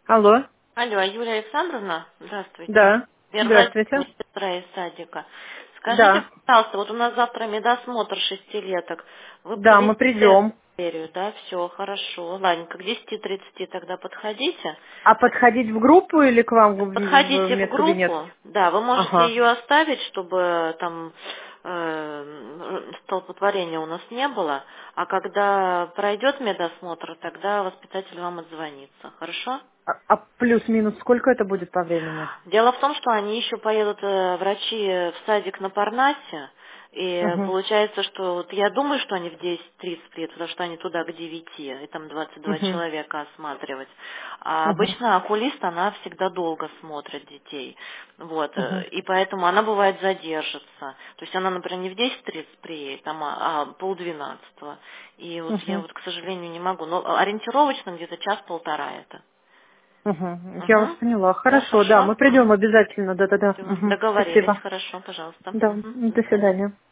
Алло. Алло, Юлия Александровна, здравствуйте. Да. Верная Здравствуйте. сестра из садика. Скажите, Да. пожалуйста, вот у нас завтра медосмотр шестилеток. Вы Да, мы приедете придем. в серию, да? Все, хорошо. Ладненько, к 10:30 тогда подходите. А подходить в группу или к вам в Подходите в медкабинет? группу, да, вы можете Ага. ее оставить, чтобы там столпотворения у нас не было, а когда пройдет медосмотр, тогда воспитатель вам отзвонится, хорошо? А плюс-минус сколько это будет по времени? Дело в том, что они еще поедут, врачи, в садик на Парнасе, и Угу. получается, что вот я думаю, что они в 10:30 приедут, потому что они туда к 9, и там 22 Угу. человека осматривать. А Угу. обычно окулист, она всегда долго смотрит детей. Вот, Угу. и поэтому она бывает задержится. То есть она, например, не в 10:30 приедет, а полдвенадцатого. И вот я Угу. вот, к сожалению, не могу. Но ориентировочно где-то час-полтора это. Угу. Я вас Угу. поняла. Хорошо, да, Хорошо. мы придем обязательно. Да-да-да. Все, Угу. договорились, Спасибо. хорошо, пожалуйста. Да, Мгм. До до свидания. свидания.